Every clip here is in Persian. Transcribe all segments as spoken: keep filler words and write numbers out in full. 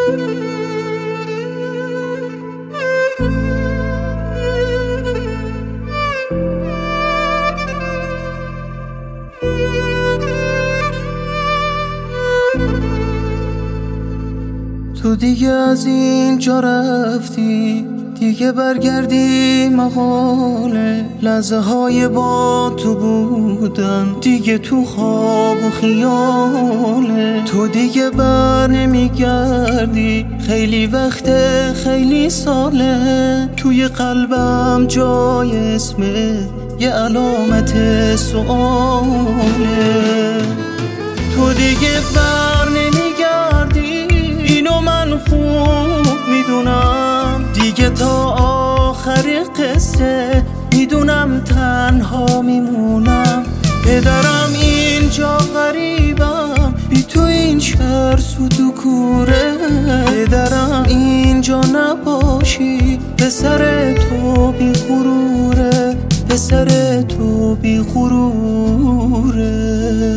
تو دیگه از اینجا رفتی، دیگه برگردی محاله. لحظه های با تو بودن دیگه تو خواب و خیاله. تو دیگه بر نمیگردی، خیلی وقته خیلی ساله. توی قلبم جای اسمت یه علامت سؤاله. تو دیگه بر نمیگردی، اینو من خوب میدونم. دیگه تا آخر قصه میدونم تنها میمونم. پدرم اینجا غریبم، بی تو این شهر سود و کوره. پدرم اینجا نباشی، پسر تو بی غروره. پسر تو بی غروره.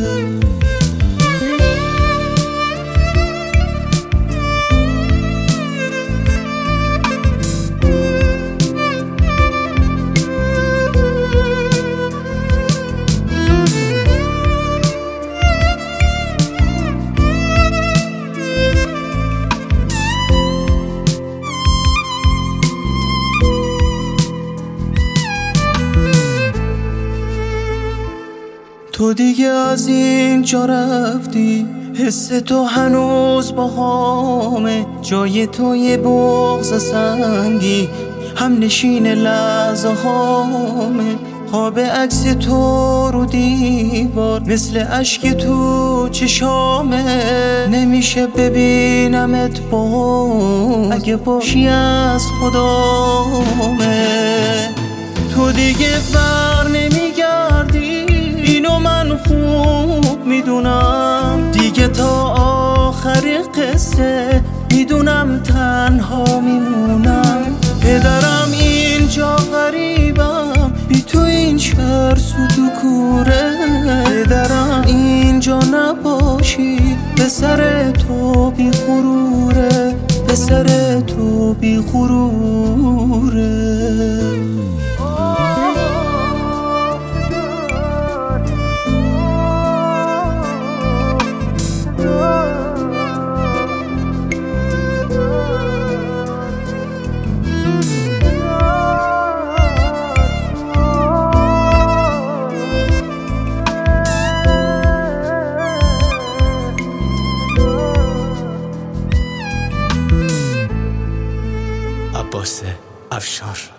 تو دیگه از اینجا رفتی، حس تو هنوز با همه. جای تو یه بغض سنگی، هم نشین لحظه هامه. خواب عکس تو رو دیوار مثل اشک تو چشامه. نمیشه ببینمت با، اگه باشی از خدامه. تو دیگه بر نمیگردی، اینو من خوب میدونم. دیگه تا آخر قصه میدونم تنها میمونم. پدرم اینجا غریبم، بی تو این شهر سود و کوره. پدرم اینجا نباشی، پسر تو بی غروره. پسر تو بی غروره. عباس افشار.